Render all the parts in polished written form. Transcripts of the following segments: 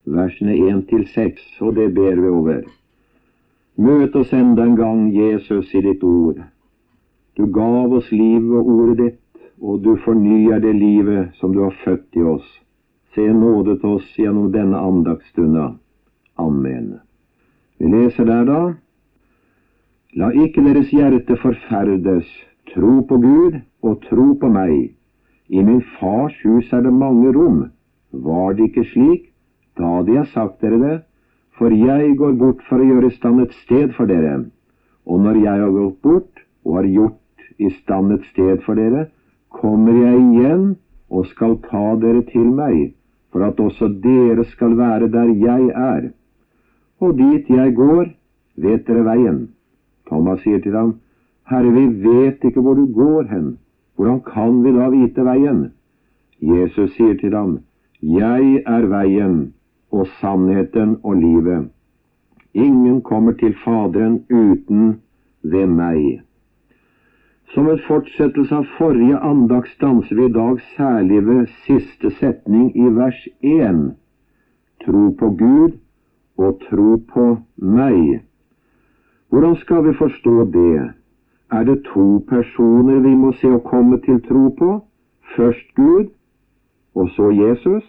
versene 1-6, og det ber vi over. Møt oss enda en gang, Jesus, i ditt ord. Du gav oss livet og ordet ditt, og du fornyer det livet som du har født i oss. Se nåde til oss gjennom denne andaktsstunda. Amen. Vi leser der da. La ikke deres hjerte forferdes. Tro på Gud og tro på meg. I min fars hus er det mange rom. Var det ikke slik? Da hadde jeg sagt dere det, for jeg går bort for å gjøre i stand et sted for dere. Og når jeg har gått bort og har gjort i stand et sted for dere, kommer jeg igjen og skal ta dere til meg, for at også dere skal være der jeg er. Og dit jeg går, vet dere veien. Thomas sier til ham, Herre, vi vet ikke hvor du går hen. Hvordan kan vi da vite veien? Jesus sier til ham, jeg er veien og sannheten og livet. Ingen kommer til Faderen uten ved meg. Som en fortsettelse av forrige andakt stanser vi i dag særlig ved siste setning i vers 1. Tro på Gud og tro på meg. Hvordan skal vi forstå det? Er det to personer vi må se å komme til tro på? Først Gud, og så Jesus?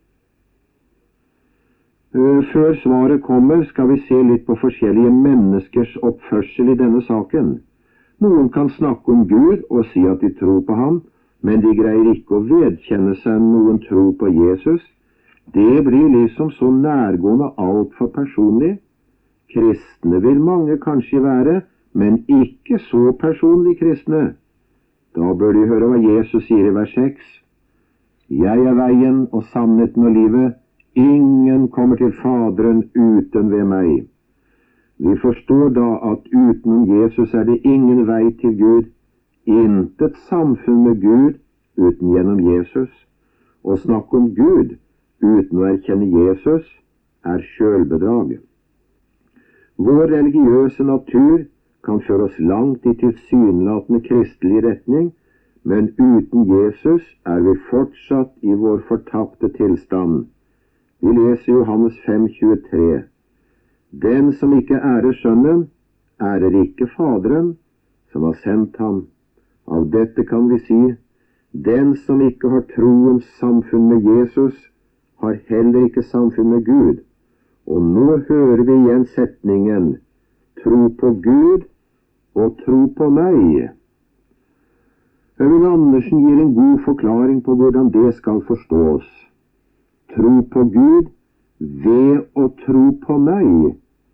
Før svaret kommer, skal vi se litt på forskjellige menneskers oppførsel i denne saken. Noen kan snakke om Gud og si at de tror på ham, men de greier ikke å vedkjenne seg noen tro på Jesus. Det blir liksom så nærgående alt for personlig. Kristne vil mange kanskje være, men ikke så personlig kristne. Da bør de høre hva Jesus sier i vers 6. Jeg er veien og sannheten og livet. Ingen kommer til Faderen uten ved meg. Vi forstår da at utenom Jesus er det ingen vei til Gud. Intet samfunn med Gud uten gjennom Jesus. Å snakke om Gud uten å erkjenne Jesus er selvbedrag. Vår religiøse natur kan føre oss langt i tilsynelatende kristelig retning, men uten Jesus er vi fortsatt i vår fortapte tilstand. Vi leser Johannes 5,23. Den som ikke ærer Sønnen, ærer ikke Faderen, som har sendt ham. Av dette kan vi si, den som ikke har troens samfunn med Jesus, har heller ikke samfunn med Gud. Og nå hører vi igjen setningen, tro på Gud og tro på meg. Øyvind Andersen gir en god forklaring på hvordan det skal forstås. Tro på Gud ved å tro på meg.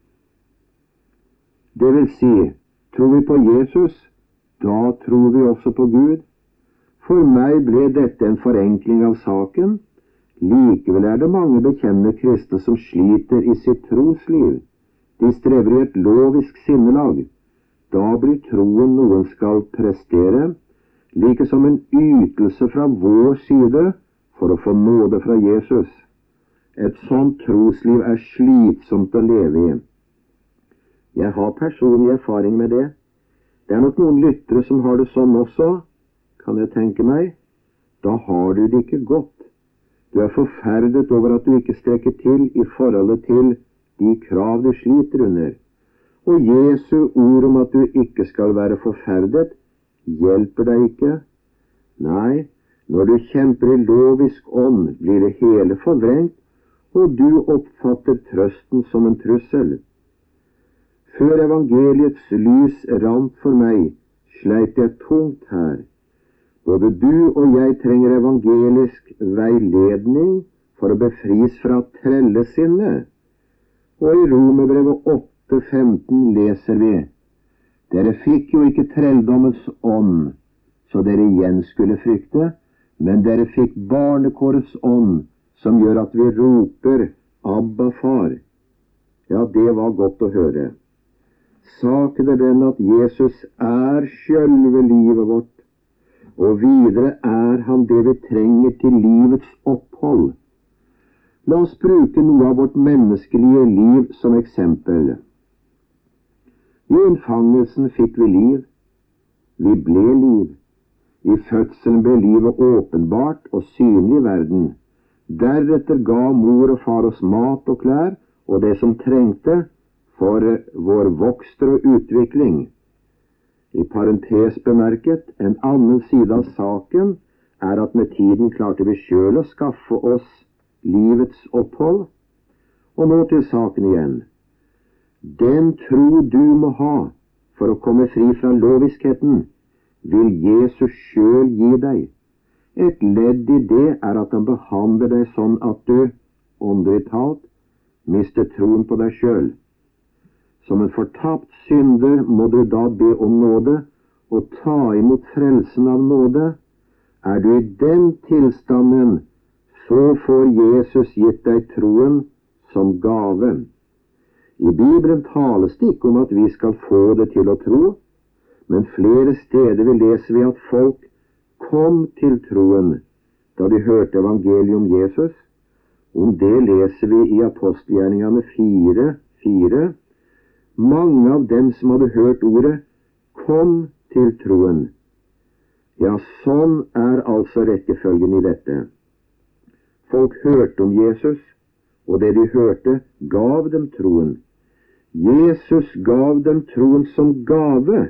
Det vil si, tror vi på Jesus, da tror vi også på Gud. For meg ble dette en forenkling av saken. Likevel er det mange bekjennende kristne som sliter i sitt trosliv. De strever i et lovisk sinnelag. Da blir troen noen skal prestere, like som en ytelse fra vår side for å få nåde fra Jesus. Et sånt trosliv er slitsomt å leve i. Jeg har personlig erfaring med det. Det er nok noen lyttere som har det sånn også, kan jeg tenke meg. Da har du det ikke godt. Du er forferdet over at du ikke strekker til i forholdet til de krav du sliter under. Og Jesu ord om at du ikke skal være forferdet, hjelper deg ikke. Nei, når du kjemper i lovisk ånd, blir det hele forvrengt, og du oppfatter trøsten som en trussel. Før evangeliets lys rant for meg, sleit jeg tungt her. Både du og jeg trenger evangelisk veiledning for å befris fra trellesinnet. Og i Romerbrevet 8,15 leser vi, dere fikk jo ikke trelldommens ånd, så dere igjen skulle frykte, men dere fikk barnekårets ånd, som gjør at vi roper, Abba, far. Ja, det var godt å høre. Saken er den at Jesus er selve livet vårt, og videre er han det vi trenger til livets opphold. La oss bruke noe av vårt menneskelige liv som eksempel. I unnfangelsen fikk vi liv. Vi ble liv. I fødselen ble livet åpenbart og synlig i verden. Deretter ga mor og far oss mat og klær og det som trengte for vår vokst og utvikling. I parentes bemerket, en annen side av saken er at med tiden klarte vi selv å skaffe oss livets opphold. Og nå til saken igjen. Den tro du må ha for å komme fri fra loviskheten, vil Jesus selv gi deg. Et ledd i det er at han behandler deg sånn at du, åndelig talt, mister troen på deg selv. Som en fortapt synder må du da be om nåde og ta imot frelsen av nåde. Er du i den tilstanden, så får Jesus gitt deg troen som gave. I Bibelen tales det ikke om at vi skal få det til å tro, men flere steder leser vi at folk kom til troen da de hørte evangeliet om Jesus. Om det leser vi i apostelgjerningene 4:4. Mange av dem som hadde hørt ordet, kom til troen. Ja, sånn er altså rekkefølgen i dette. Folk hørte om Jesus, og det de hørte, gav dem troen. Jesus gav dem troen som gave.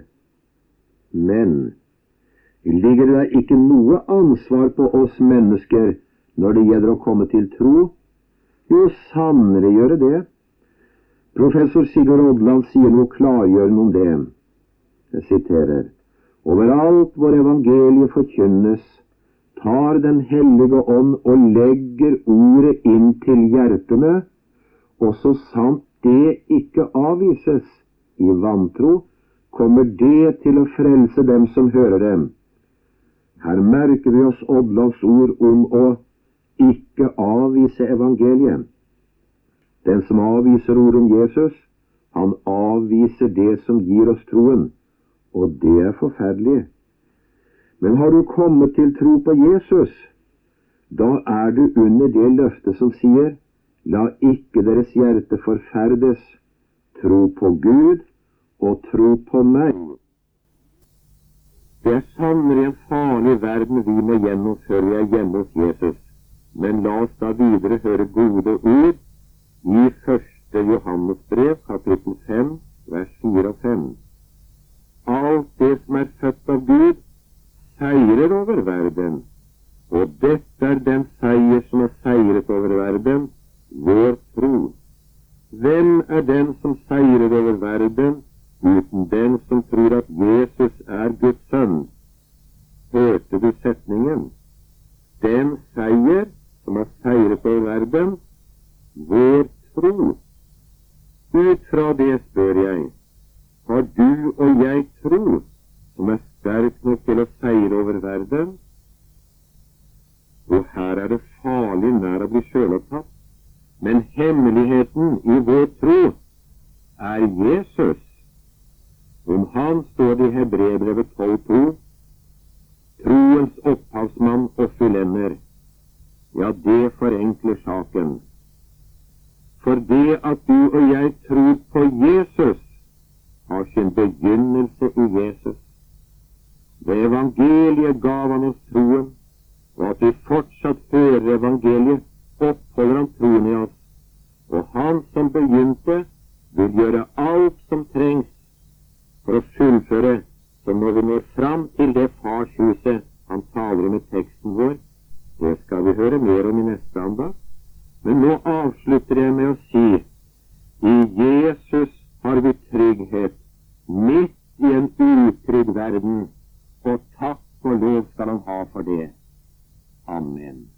Men ligger det ikke noe ansvar på oss mennesker når det gjelder å komme til tro? Jo, sannelig gjør det. Professor Sigurd Odland sier noe klargjørende om det. Jeg siterer: Overalt hvor evangeliet forkynnes, tar Den hellige ånd og legger ordet inn til hjertene, og så sant det ikke avvises i vantro, kommer det til å frelse dem som hører dem. Her merker vi oss Odlands ord om å ikke avvise evangeliet. Den som avviser ord om Jesus, han avviser det som gir oss troen, og det er forferdelig. Men har du kommet til tro på Jesus, da er du under det løftet som sier: la ikke deres hjerte forferdes, tro på Gud og tro på meg. Det er sannelig en farlig verden vi må gjennom før vi er hjemme hos Jesus. Men la oss da videre høre gode ord i 1. Johannes brev, kapittel 5, vers 4 og 5. Alt det som er født av Gud, seirer over verden. Og dette er den seier som har seiret over verden, vår tro. Hvem er den som seirer over verden, uten den som tror at Jesus er Guds sønn? Hørte du setningen? Den seier som har seiret over verden, vår tro. Ut fra det spør jeg, har du og jeg tro som er sterk nok til å seire over verden? Og her er det farlig nær å bli selvopptatt. Men hemmeligheten i vår tro er Jesus. Om han står det i Hebreerbrevet 12:2, troens opphavsmann og fullender. Ja, det forenkler saken. For det at du og jeg tror på Jesus, har sin begynnelse i Jesus. Ved evangeliet gav han oss troen, og at vi fortsatt hører evangeliet, oppholder han troen i oss. Og han som begynte, vil gjøre alt som trengs for å fullføre, som når vi når fram til det farshuset han taler om i teksten vår. Det skal vi høre mer om i neste andakt. Men nå avslutter jeg med å si: i Jesus har vi trygghet midt i en utrygg verden, og takk og lov skal han ha for det. Amen.